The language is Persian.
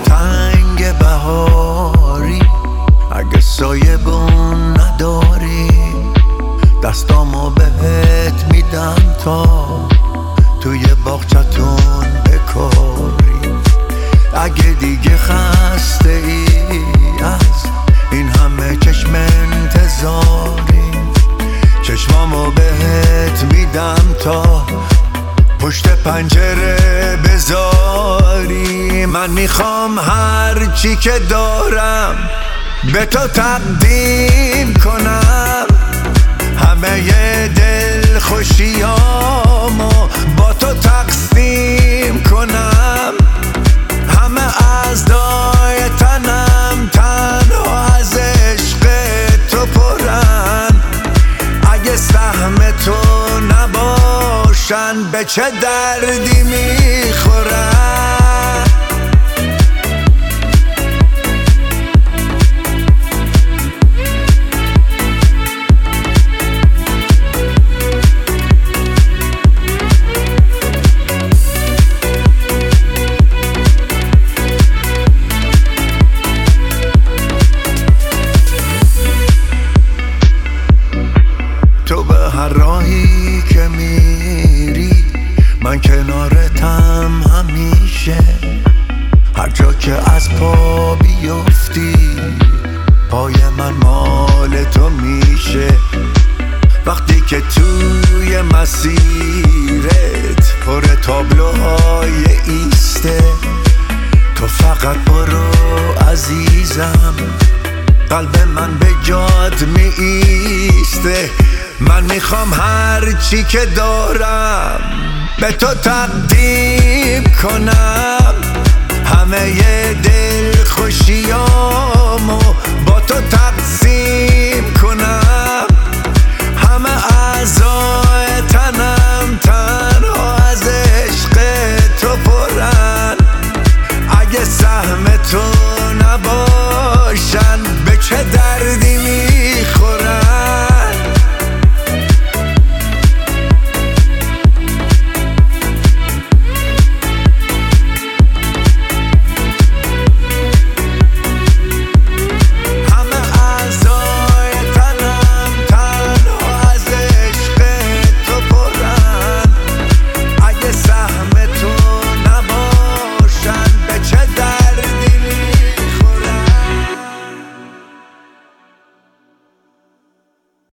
تنگ بهاری، اگه سایه بون نداری دستامو بهت میدم تا توی باغچتون بکاری. اگه دیگه خسته ای از این همه چشم انتظاری، چشمامو بهت میدم تا پشت پنجره بذاری. من میخوام هر چی که دارم به تو تقدیم کنم، همه دل خوشیامو با تو تقسیم کنم. همه اعضای تنم تنها از عشق تو پرن، اگه سهم تو نباشن به چه دردی میخورن؟ تو به هر راهی که میری من کنارتم همیشه، هر جا که از پا بیفتی پای من مال تو میشه. وقتی که توی مسیرت پر تابلوهای ایسته، تو فقط برو عزیزم، قلب من به جات می ایسته. من میخوام هر چی که دارم به تو تقدیم کنم، همه دل خوشیامو با تو تقسیم کنم. همه اعضای تنم تنها از عشق تو پرن، اگه سهم تو نباشن به چه دردی